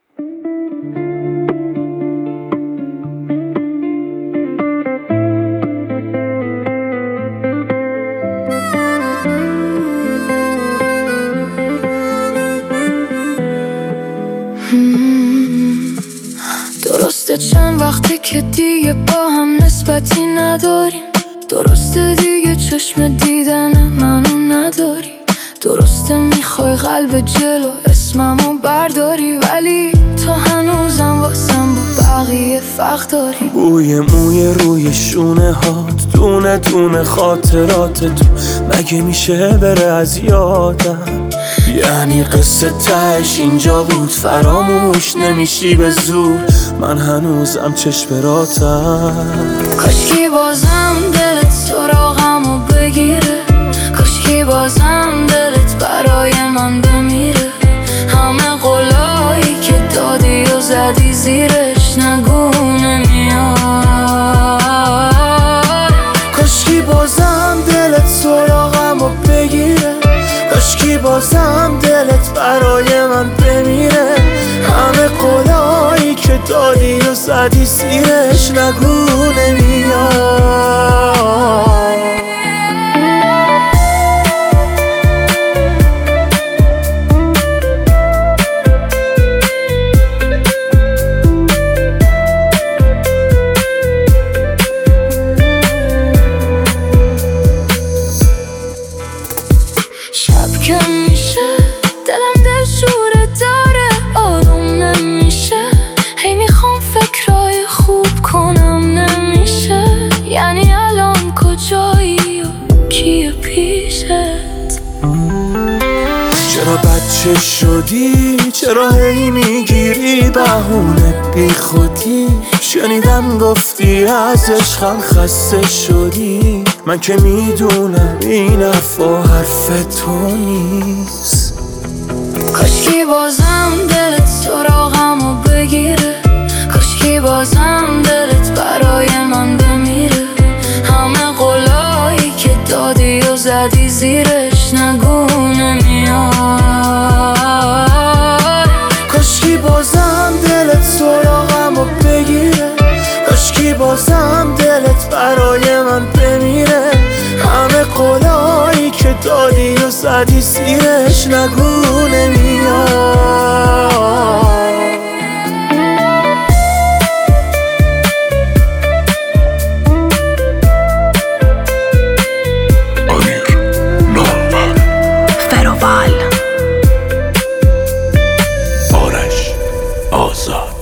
درسته چند وقته که دیگه با هم نسبتی نداریم، درسته دیگه چشم دیدن منو نداری، درسته میخوای قلب جلو اسممو برداری، ولی تو هنوزم واسم با بقیه فرق داری. بوی موی روی شونه هات، دونه دونه خاطرات تو مگه میشه بره از یادم؟ یعنی قصه تهش اینجا بود، فراموش نمیشی به زور، من هنوزم چشمراتم. کاشکی بازم دلت سراغمو بگیره، کاشکی بازم دلت برای من بمیره، همه قولایی که دادی و زدی زیرش نگو نمیاد. کاشکی بازم دلت سراغمو بگیره، کاشکی بازم دلت برای من بمیره، همه قولایی که دادی و زدی زیرش نگو نمیاد. شب که میشه دلم دلشوره داره، آروم نمیشه، هی میخوام فکرای خوب کنم نمیشه. یعنی الان کجایی و کیه پیشت؟ چرا بچه شدی؟ چرا هی میگیری بهونه بی خودی؟ شنیدم گفتی از عشقم خسته شدی، من که میدونم این حرفا حرف تو نیست. کاشکی بازم دلت سراغمو بگیره، کاشکی بازم دلت برای من بمیره، همه قولایی که دادی و زدی زیرش نگو نمیاد. کاشکی بازم دلت سراغمو بگیره، کاشکی بازم دلت برای من بمیره، همه قولایی که دادی و زدی زیرش نگو نمیاد. فروال آرش آزاد.